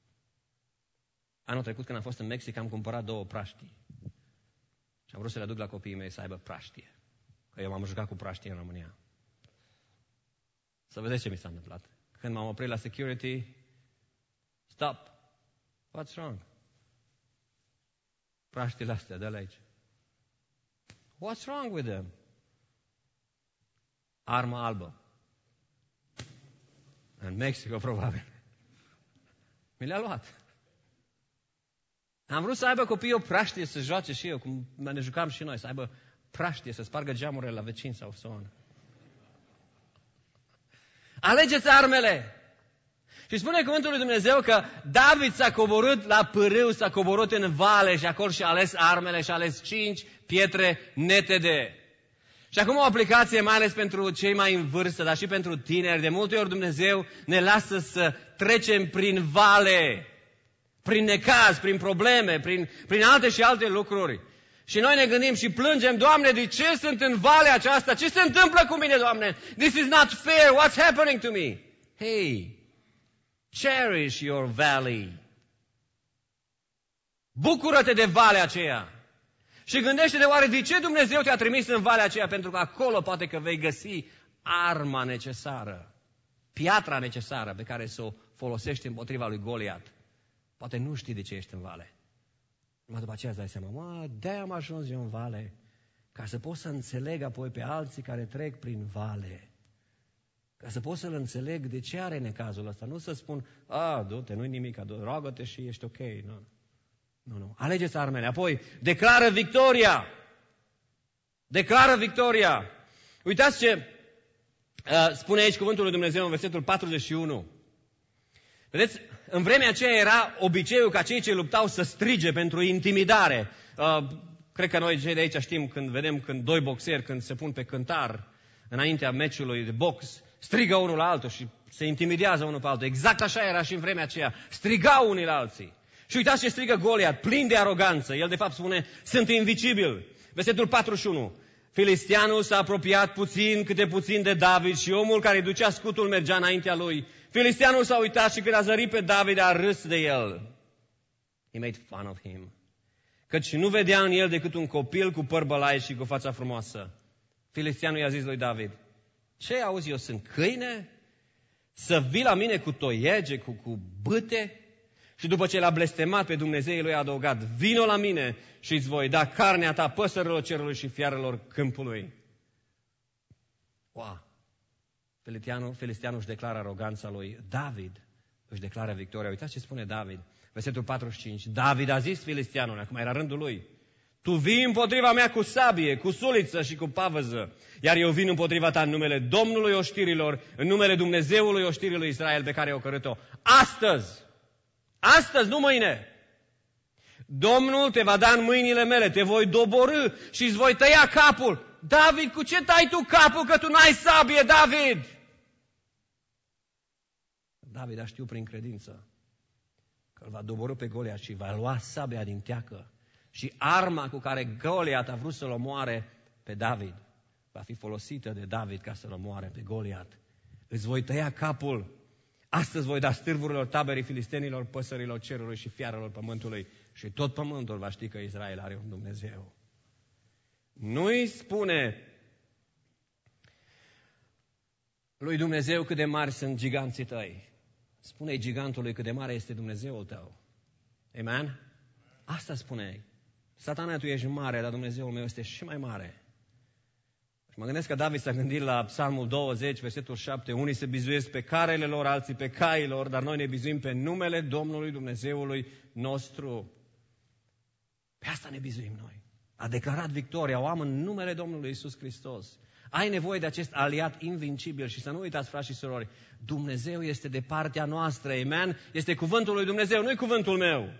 Anul trecut când am fost în Mexic am cumpărat 2 praștii. Și am vrut să le aduc la copiii mei să aibă praștie. Că eu m-am jucat cu praștie în România. Să vedeți ce mi s-a întâmplat. Când m-am oprit la security, stop. What's wrong? Praștile astea, de-ale aici. What's wrong with them? Armă albă. În Mexico, probabil. Mi le-a luat. Am vrut să aibă copiii o praștie să joace și eu, cum ne jucam și noi, să aibă praștie, să spargă geamurile la vecini sau so on. Alegeți armele! Și spune cuvântul lui Dumnezeu că David s-a coborât la pârâu, s-a coborât în vale și acolo și-a ales armele și-a ales 5 pietre netede. Și acum o aplicație mai ales pentru cei mai în vârstă, dar și pentru tineri. De multe ori Dumnezeu ne lasă să trecem prin vale, prin necaz, prin probleme, prin alte și alte lucruri. Și noi ne gândim și plângem, Doamne, de ce sunt în valea aceasta? Ce se întâmplă cu mine, Doamne? This is not fair. What's happening to me? Hey, cherish your valley. Bucură-te de valea aceea. Și gândește-te oare de ce Dumnezeu te-a trimis în valea aceea? Pentru că acolo poate că vei găsi arma necesară, piatra necesară pe care să o folosești împotriva lui Goliat. Poate nu știi de ce ești în vale. Numai după aceea îți dai seama, de-aia am ajuns eu în vale, ca să pot să înțeleg apoi pe alții care trec prin vale. Ca să pot să-l înțeleg de ce are necazul ăsta. Nu să spun, du-te, nu-i nimic, roagă-te și ești ok. Nu. Alegeți armele. Apoi, declară victoria. Declară victoria. Uitați ce spune aici cuvântul lui Dumnezeu în versetul 41. Vedeți, în vremea aceea era obiceiul ca cei ce luptau să strige pentru intimidare. Cred că noi cei de aici știm când vedem când 2 boxeri când se pun pe cântar înaintea meciului de box, strigă unul la altul și se intimidează unul pe altul. Exact așa era și în vremea aceea. Strigau unii la alții. Și uitați ce strigă Goliat, plin de aroganță. El de fapt spune, sunt invicibil. Versetul 41. Filistianul s-a apropiat câte puțin de David și omul care ducea scutul mergea înaintea lui. Filistianul s-a uitat și când a zărit pe David a râs de el. He made fun of him. Căci nu vedea în el decât un copil cu păr bălai și cu fața frumoasă. Filistianul i-a zis lui David, ce auzi, eu sunt câine? Să vii la mine cu toiege, cu bâte? Și după ce l-a blestemat pe Dumnezeii lui a adăugat, vino la mine și îți voi da carnea ta păsărilor cerului și fiarelor câmpului. Wow! Filistianul își declară aroganța lui. David își declară victoria. Uitați ce spune David. Versetul 45. David a zis filistianului, acum era rândul lui, tu vii împotriva mea cu sabie, cu suliță și cu pavăză, iar eu vin împotriva ta în numele Domnului oștirilor, în numele Dumnezeului oștirilor Israel pe care i-a ocărât-o. Astăzi, nu mâine. Domnul te va da în mâinile mele, te voi doborî și îți voi tăia capul. David, cu ce tai tu capul că tu n-ai sabie, David? David a știut prin credință că îl va doborî pe Goliat și va lua sabia din teacă. Și arma cu care Goliat a vrut să-l omoare pe David va fi folosită de David ca să-l omoare pe Goliat. Îți voi tăia capul. Astăzi voi da stârvurilor taberii filistenilor, păsărilor cerului și fiarelor pământului și tot pământul va ști că Israel are un Dumnezeu. Nu-i spune lui Dumnezeu cât de mari sunt giganții tăi. Spune-i gigantului cât de mare este Dumnezeul tău. Amen? Asta spune-i. Satana, tu ești mare, dar Dumnezeul meu este și mai mare. Și mă gândesc că David s-a gândit la Psalmul 20, versetul 7. Unii se bizuiesc pe carele lor, alții pe cailor, dar noi ne bizuim pe numele Domnului Dumnezeului nostru. Pe asta ne bizuim noi. A declarat victoria, o am în numele Domnului Iisus Hristos. Ai nevoie de acest aliat invincibil și să nu uitați, frați și surori, Dumnezeu este de partea noastră, amen? Este cuvântul lui Dumnezeu, nu-i cuvântul meu.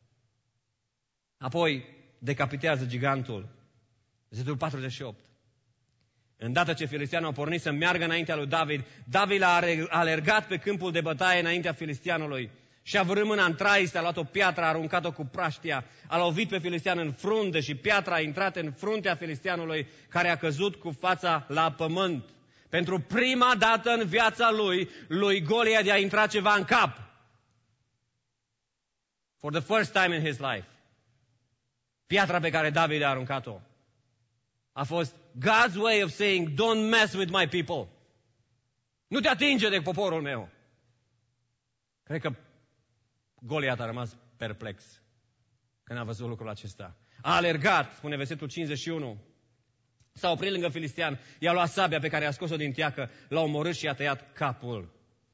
Apoi decapitează gigantul. Versetul 48. Îndată ce filisteanul a pornit să meargă înaintea lui David, David a alergat pe câmpul de bătaie înaintea filisteanului și a vrut mâna în traiste, a luat o piatră, a aruncat-o cu praștia, a lovit pe filistean în frunte și piatra a intrat în fruntea filisteanului, care a căzut cu fața la pământ. Pentru prima dată în viața lui Goliat a intrat ceva în cap. For the first time in his life. Piatra pe care David a aruncat-o a fost God's way of saying, don't mess with my people. Nu te atinge de poporul meu. Cred că Goliat a rămas perplex când a văzut lucrul acesta. A alergat, spune versetul 51, s-a oprit lângă filistean, i-a luat sabia pe care a scos-o din teacă, l-a omorât și i-a tăiat capul.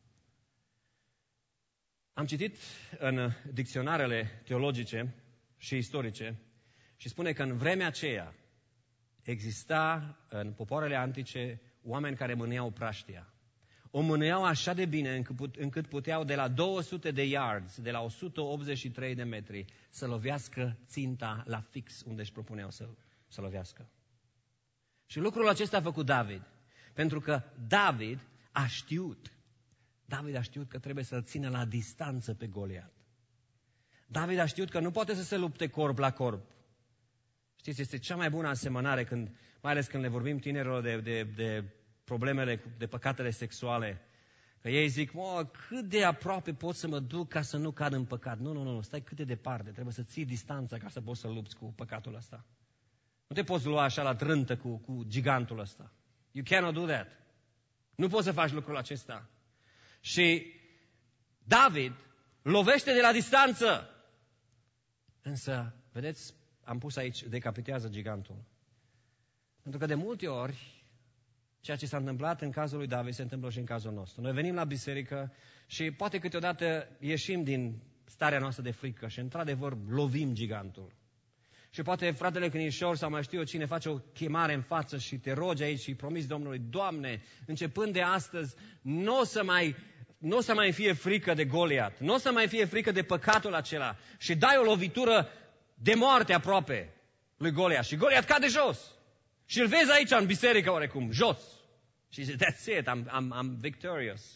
Am citit în dicționarele teologice și istorice și spune că în vremea aceea exista în popoarele antice oameni care mâneau praștia. O mâneau așa de bine încât puteau de la 200 de yards, de la 183 de metri, să lovească ținta la fix unde își propuneau să lovească. Și lucrul acesta a făcut David. Pentru că David a știut că trebuie să-l țină la distanță pe Goliat. David a știut că nu poate să se lupte corp la corp. Știți, este cea mai bună asemănare, mai ales când le vorbim tinerilor de problemele, de păcatele sexuale. Că ei zic, cât de aproape pot să mă duc ca să nu cad în păcat. Nu, stai cât de departe, trebuie să ții distanța ca să poți să lupți cu păcatul ăsta. Nu te poți lua așa la trântă cu gigantul ăsta. You cannot do that. Nu poți să faci lucrul acesta. Și David lovește de la distanță. Însă, vedeți, am pus aici, decapitează gigantul. Pentru că de multe ori, ceea ce s-a întâmplat în cazul lui David se întâmplă și în cazul nostru. Noi venim la biserică și poate câteodată ieșim din starea noastră de frică și într-adevăr lovim gigantul. Și poate fratele Crinișor sau mai știu eu cine face o chemare în față și te rogi aici și promiți Domnului, Doamne, începând de astăzi, nu o să mai fie frică de Goliat, nu o să mai fie frică de păcatul acela și dai o lovitură de moarte aproape lui Goliat și Goliat cade jos. Și îl vezi aici în biserică oarecum, jos. Și zice, that's it, I'm victorious.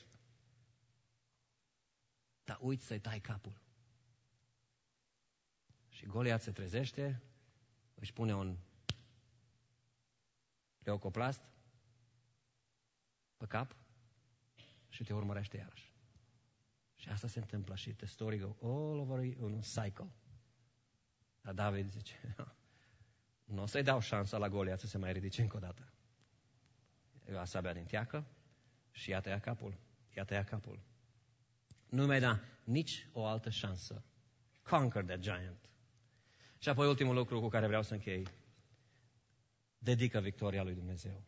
Dar uiți să-i tai capul. Și Goliat se trezește, își pune un leucoplast pe cap și te urmărește iarăși. Și asta se întâmplă și the story go all over un cycle. Dar David zice, nu o să-i dau șansa la Goliat să se mai ridice încă o dată. Ia sabia din teacă și ia tăia capul. Nu mi-ai dat nici o altă șansă. Conquer that giant. Și apoi ultimul lucru cu care vreau să închei. Dedică victoria lui Dumnezeu.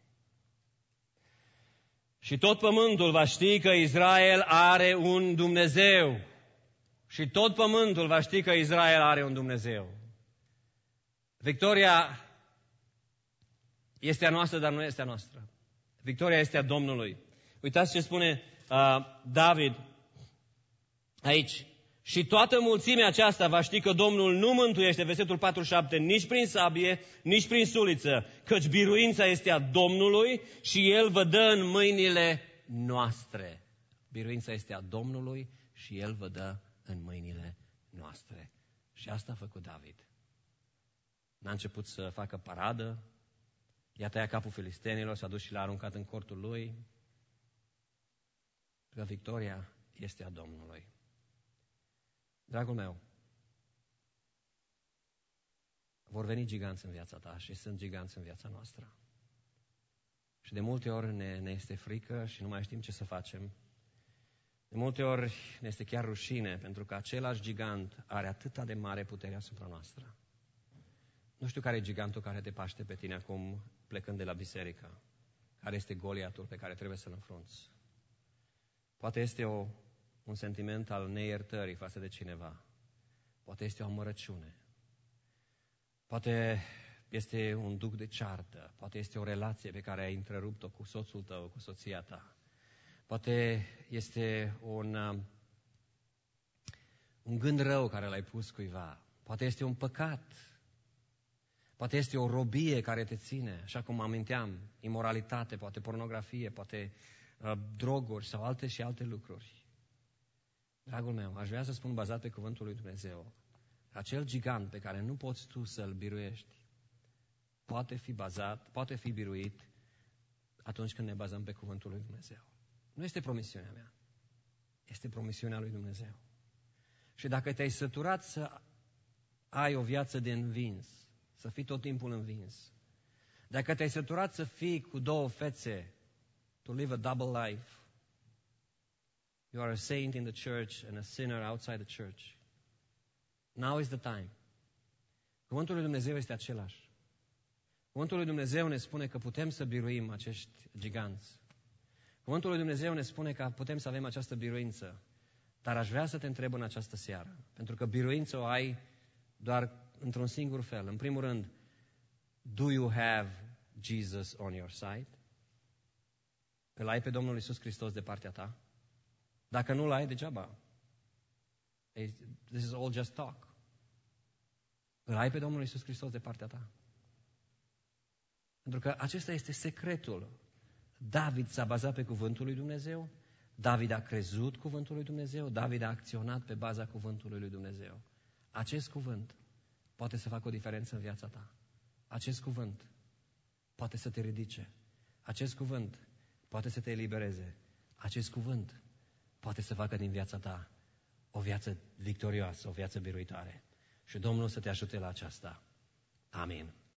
Și tot pământul va ști că Israel are un Dumnezeu. Și tot pământul va ști că Israel are un Dumnezeu. Victoria este a noastră, dar nu este a noastră. Victoria este a Domnului. Uitați ce spune David aici. Și toată mulțimea aceasta va ști că Domnul nu mântuiește, versetul 47, nici prin sabie, nici prin suliță, căci biruința este a Domnului și El vă dă în mâinile noastre. Biruința este a Domnului și El vă dă în mâinile noastre. Și asta a făcut David. N-a început să facă paradă, i-a tăiat capul filistenilor, s-a dus și l-a aruncat în cortul lui. Că victoria este a Domnului. Dragul meu, vor veni giganți în viața ta și sunt giganți în viața noastră. Și de multe ori ne este frică și nu mai știm ce să facem. De multe ori ne este chiar rușine, pentru că același gigant are atâta de mare putere asupra noastră. Nu știu care e gigantul care te paște pe tine acum plecând de la biserică. Care este Goliatul pe care trebuie să-l înfrunți. Poate este un sentiment al neiertării față de cineva. Poate este o amărăciune. Poate este un duc de ceartă. Poate este o relație pe care ai întrerupt-o cu soțul tău, cu soția ta. Poate este un gând rău care l-ai pus cuiva. Poate este un păcat. Poate este o robie care te ține, așa cum aminteam, imoralitate, poate pornografie, poate droguri sau alte lucruri. Dragul meu, aș vrea să spun bazat pe cuvântul lui Dumnezeu, acel gigant pe care nu poți tu să-l biruiești, poate fi biruit atunci când ne bazăm pe cuvântul lui Dumnezeu. Nu este promisiunea mea, este promisiunea lui Dumnezeu. Și dacă te-ai săturat să ai o viață de învins, să fii tot timpul învins, dacă te-ai săturat să fii cu două fețe, to live a double life, you are a saint in the church and a sinner outside the church. Now is the time. Cuvântul lui Dumnezeu este același. Cuvântul lui Dumnezeu ne spune că putem să biruim acești giganți. Cuvântul lui Dumnezeu ne spune că putem să avem această biruință. Dar aș vrea să te întreb în această seară, pentru că biruință o ai doar într-un singur fel. În primul rând, do you have Jesus on your side? Îl ai pe Domnul Iisus Hristos de partea ta? Dacă nu-l ai, degeaba. This is all just talk. Îl ai pe Domnul Iisus Hristos de partea ta? Pentru că acesta este secretul. David s-a bazat pe cuvântul lui Dumnezeu, David a crezut cuvântul lui Dumnezeu, David a acționat pe baza cuvântului lui Dumnezeu. Acest cuvânt poate să facă o diferență în viața ta. Acest cuvânt poate să te ridice. Acest cuvânt poate să te elibereze. Acest cuvânt poate să facă din viața ta o viață victorioasă, o viață biruitoare. Și Domnul să te ajute la aceasta. Amin.